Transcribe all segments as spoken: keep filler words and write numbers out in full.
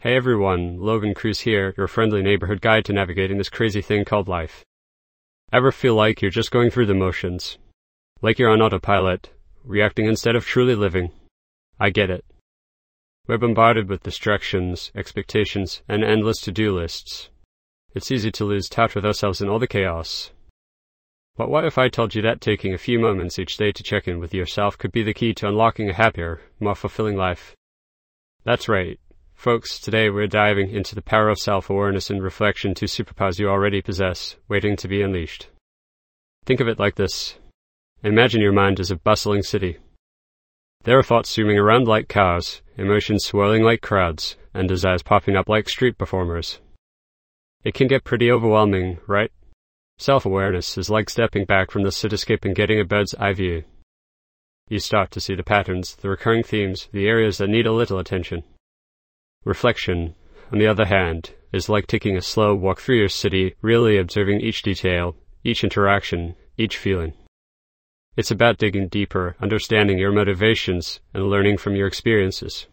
Hey everyone, Logan Cruz here, your friendly neighborhood guide to navigating this crazy thing called life. Ever feel like you're just going through the motions? Like you're on autopilot, reacting instead of truly living? I get it. We're bombarded with distractions, expectations, and endless to-do lists. It's easy to lose touch with ourselves in all the chaos. But what if I told you that taking a few moments each day to check in with yourself could be the key to unlocking a happier, more fulfilling life? That's right. Folks, today we're diving into the power of self-awareness and reflection, two superpowers you already possess, waiting to be unleashed. Think of it like this. Imagine your mind as a bustling city. There are thoughts zooming around like cars, emotions swirling like crowds, and desires popping up like street performers. It can get pretty overwhelming, right? Self-awareness is like stepping back from the cityscape and getting a bird's eye view. You start to see the patterns, the recurring themes, the areas that need a little attention. Reflection, on the other hand, is like taking a slow walk through your city, really observing each detail, each interaction, each feeling. It's about digging deeper, understanding your motivations, and learning from your experiences.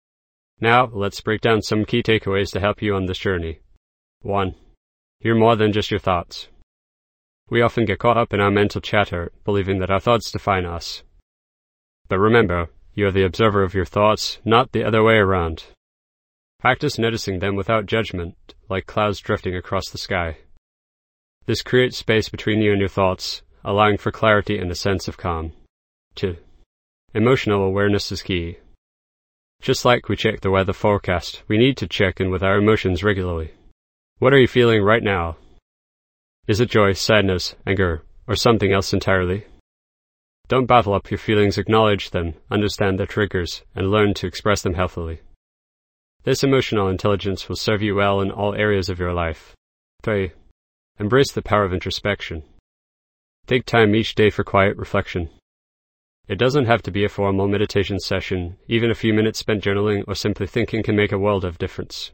Now, let's break down some key takeaways to help you on this journey. one. You're more than just your thoughts. We often get caught up in our mental chatter, believing that our thoughts define us. But remember, you're the observer of your thoughts, not the other way around. Practice noticing them without judgment, like clouds drifting across the sky. This creates space between you and your thoughts, allowing for clarity and a sense of calm. two. Emotional awareness is key. Just like we check the weather forecast, we need to check in with our emotions regularly. What are you feeling right now? Is it joy, sadness, anger, or something else entirely? Don't bottle up your feelings, acknowledge them, understand their triggers, and learn to express them healthily. This emotional intelligence will serve you well in all areas of your life. three. Embrace the power of introspection. Take time each day for quiet reflection. It doesn't have to be a formal meditation session. Even a few minutes spent journaling or simply thinking can make a world of difference.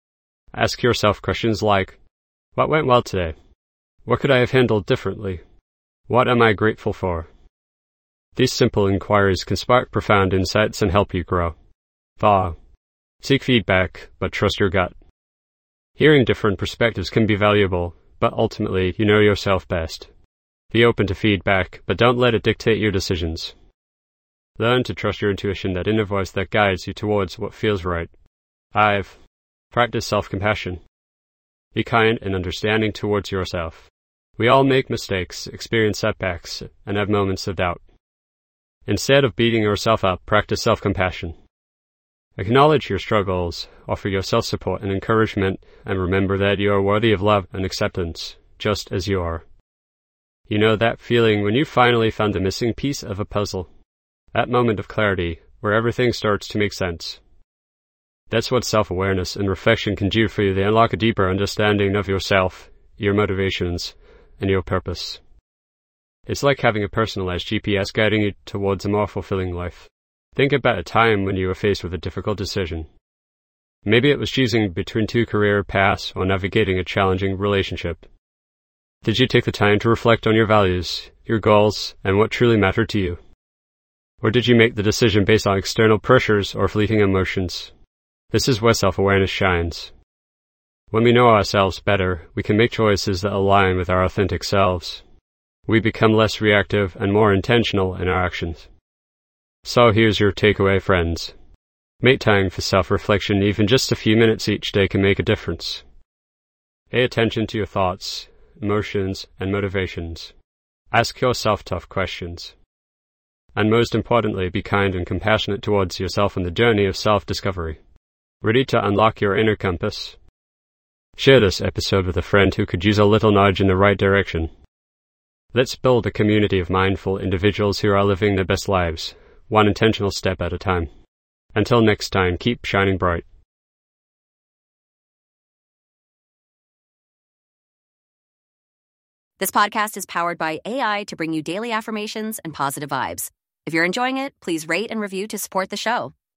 Ask yourself questions like, what went well today? What could I have handled differently? What am I grateful for? These simple inquiries can spark profound insights and help you grow. four. Seek feedback, but trust your gut. Hearing different perspectives can be valuable, but ultimately you know yourself best. Be open to feedback, but don't let it dictate your decisions. Learn to trust your intuition, that inner voice that guides you towards what feels right. five. Practice self-compassion. Be kind and understanding towards yourself. We all make mistakes, experience setbacks, and have moments of doubt. Instead of beating yourself up, practice self-compassion. Acknowledge your struggles, offer yourself support and encouragement, and remember that you are worthy of love and acceptance, just as you are. You know that feeling when you finally found the missing piece of a puzzle? That moment of clarity, where everything starts to make sense. That's what self-awareness and reflection can do for you. They unlock a deeper understanding of yourself, your motivations, and your purpose. It's like having a personalized G P S guiding you towards a more fulfilling life. Think about a time when you were faced with a difficult decision. Maybe it was choosing between two career paths or navigating a challenging relationship. Did you take the time to reflect on your values, your goals, and what truly mattered to you? Or did you make the decision based on external pressures or fleeting emotions? This is where self-awareness shines. When we know ourselves better, we can make choices that align with our authentic selves. We become less reactive and more intentional in our actions. So here's your takeaway, friends. Make time for self-reflection. Even just a few minutes each day can make a difference. Pay attention to your thoughts, emotions, and motivations. Ask yourself tough questions. And most importantly, be kind and compassionate towards yourself on the journey of self-discovery. Ready to unlock your inner compass? Share this episode with a friend who could use a little nudge in the right direction. Let's build a community of mindful individuals who are living their best lives, one intentional step at a time. Until next time, keep shining bright. This podcast is powered by A I to bring you daily affirmations and positive vibes. If you're enjoying it, please rate and review to support the show.